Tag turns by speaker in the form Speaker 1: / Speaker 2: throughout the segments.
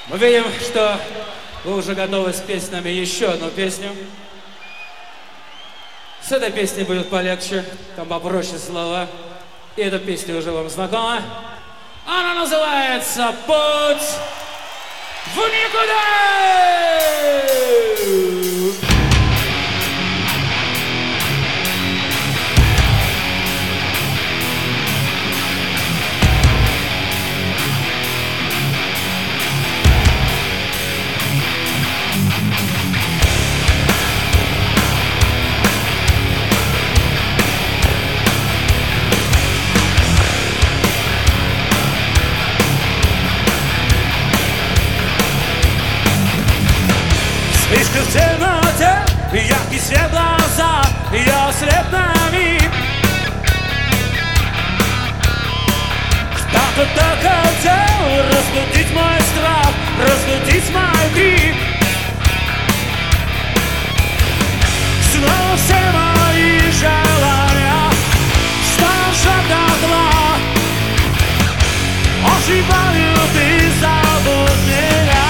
Speaker 1: Мы видим, что вы уже готовы спеть с нами еще одну песню. С этой песней будет полегче, там попроще слова. И эта песня уже вам знакома. Она называется «Путь в никуда».
Speaker 2: Слишком в темноте, яркий свет глаза, я ослеп на миг. Кто-то так хотел разбудить мой страх, разбудить мой крик. Снова все мои желания стажат дотла. Оживаю, ты забудь меня.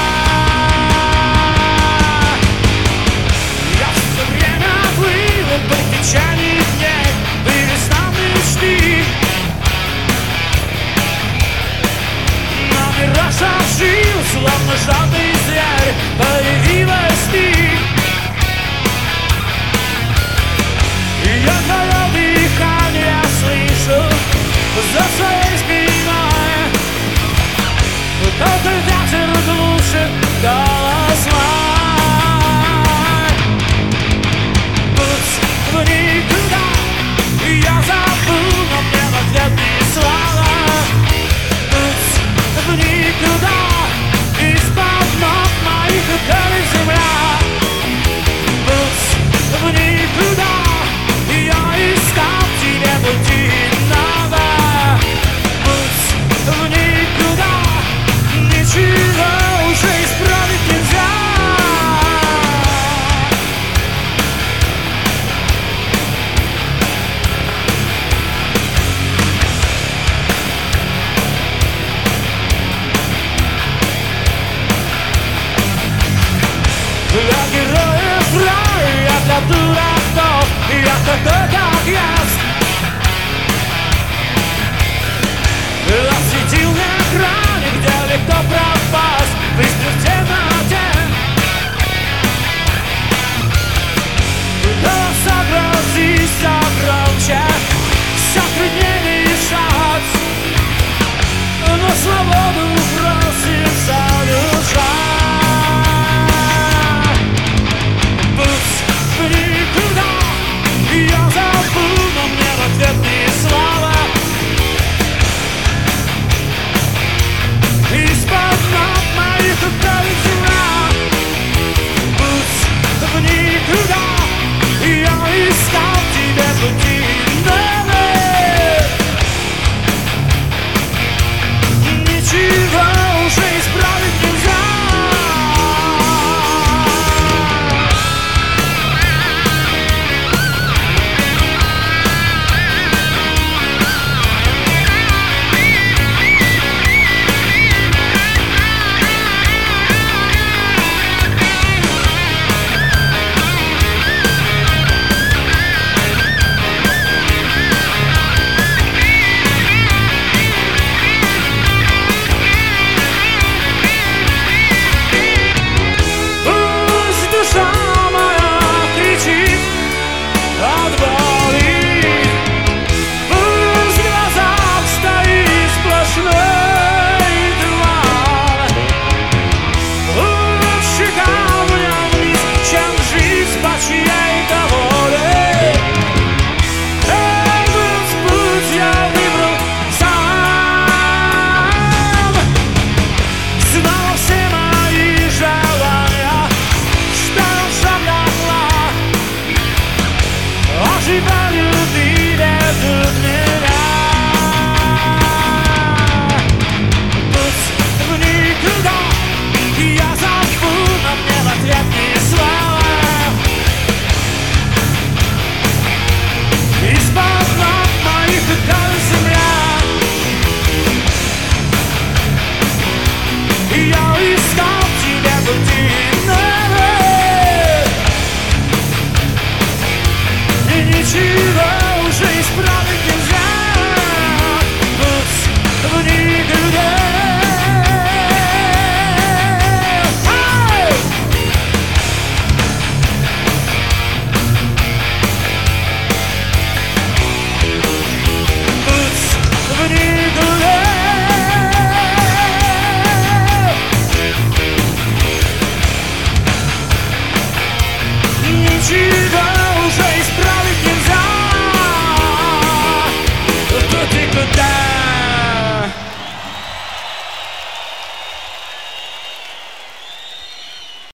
Speaker 2: По течению дней вырастал мечты, но мираж ожил, словно желтый зверь, появилась ты. И я твое дыхание слышу за своей спиной. Только ветер глушит голос мой. В никуда я забыл, но мне в ответ не слава. Путь в никуда, из-под ног моих горит земля. Путь в никуда, я искал тебе пути надо. Путь в никуда, ничего уже исправить нельзя. Для героев рай, а для дураков я такой, как есть. Осветил на экране, где легко пройти.